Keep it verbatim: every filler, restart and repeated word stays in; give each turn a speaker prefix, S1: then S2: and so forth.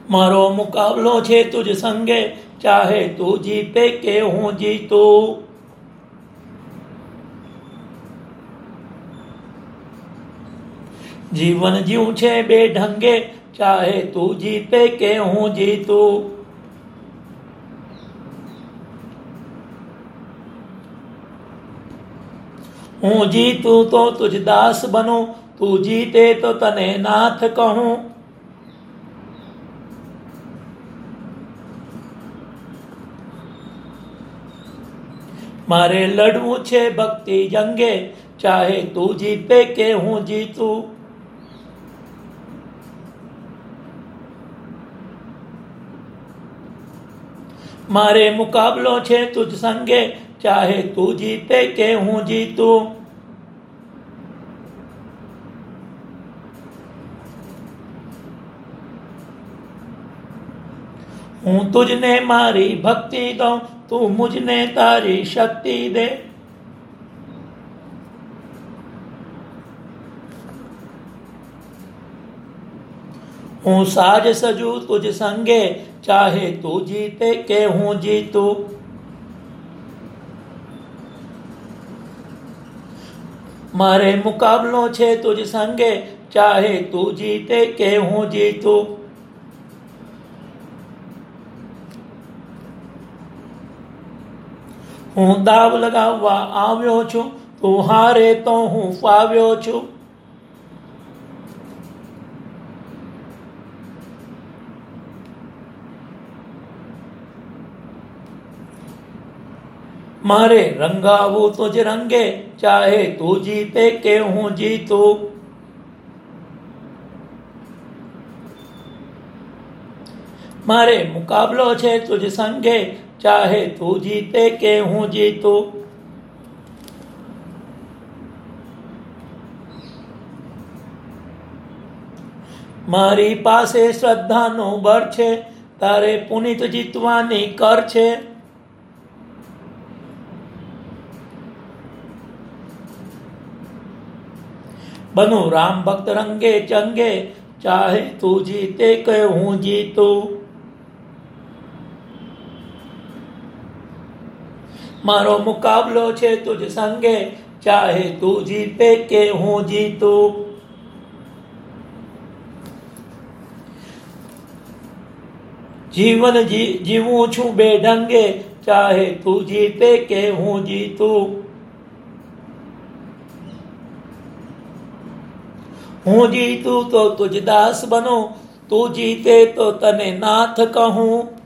S1: મારો મુકાબલો છે તુજ સંગે, ચાહે તું જીતે કે હું જીતું. જીવન જીવું છે બે ઢંગે, ચાહે તું જીતે કે હું જીતું. હું જીતું તો તુજ દાસ બનું, તું જીતે તો તને નાથ કહું. મારે લડવું છે ભક્તિ જંગે, ચાહે તું જીતે કે હું જીતું. મારે મુકાબલો છે તુજ સંગે, ચાહે તું જીતે કે હું જીતું. હું તુજને મારી ભક્તિ દઉં, તું મુझने તારી શક્તિ દે. હું સાજ સજુ તુજ સંગે, ચાહે તું જીતે કે હું જીતું. મારે મુકાબલો છે તુજ સંગે, ચાહે તું જીતે કે હું જીતું. હું દાવ લગાવવા આવ્યો છું, તું હારે તો હું ફાવ્યો છું. મારે રંગાવું તુજ રંગે, ચાહે તું જીતે કે હું જીતું. મારે મુકાબલો છે તુજ સંગે, ચાહે તું જીતે કે હું જીતું. મારી પાસે શ્રદ્ધાનું બળ છે, તારે પુનિત જીતવાની કર છે. બનું રામ ભક્ત રંગે ચંગે, ચાહે તું જીતે કે હું જીતું. મારો મુકાબલો છે તુજ સંગે, ચાહે તું જીતે કે હું જીતું. જીવન જીવું છું બે ઢંગે, ચાહે તું જીતે કે હું જીતું. હું જીતું તો તુજ દાસ બનું, તું જીતે તો તને નાથ કહું.